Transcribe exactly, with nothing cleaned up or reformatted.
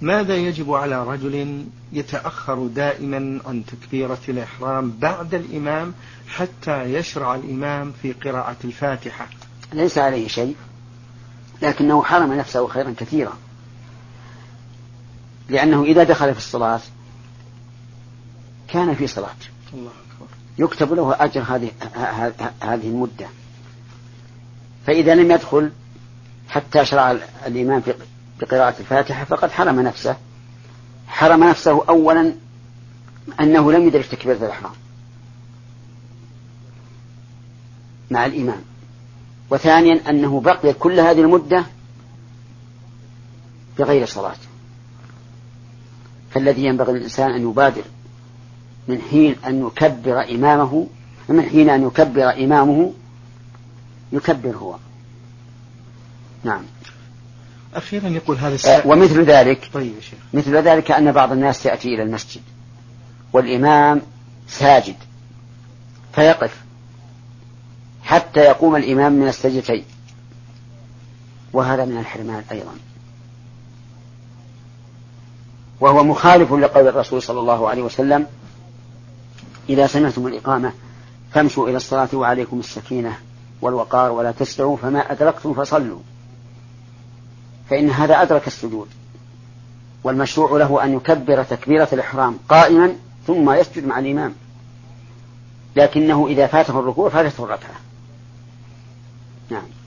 ماذا يجب على رجل يتأخر دائما عن تكبيرة الإحرام بعد الإمام حتى يشرع الإمام في قراءة الفاتحة؟ ليس عليه شيء، لكنه حرم نفسه خيرا كثيرا، لأنه إذا دخل في الصلاة كان في صلاة، الله أكبر، يكتب له أجر هذه هذه المدة. فإذا لم يدخل حتى شرع الإمام في بقراءة الفاتحة فقد حرم نفسه. حرم نفسه أولا أنه لم يدرك تكبيرة الإحرام مع الإمام، وثانيا أنه بقي كل هذه المدة بغير صلاة. فالذي ينبغي للإنسان أن يبادر من حين أن يكبر إمامه من حين أن يكبر إمامه يكبر هو. نعم. أخيرا يقول هذا السائل. ومثل ذلك طيب يا شيخ. مثل ذلك أن بعض الناس يأتي إلى المسجد والإمام ساجد فيقف حتى يقوم الإمام من السجدتين، وهذا من الحرمان أيضا، وهو مخالف لقول الرسول صلى الله عليه وسلم: إذا سمعتم الإقامة فامشوا إلى الصلاة وعليكم السكينة والوقار ولا تسرعوا فما أدركتم فصلوا. فإن هذا أدرك السجود، والمشروع له أن يكبر تكبيرة الإحرام قائما ثم يسجد مع الإمام، لكنه إذا فاته الركوع فاتته الركعة. نعم.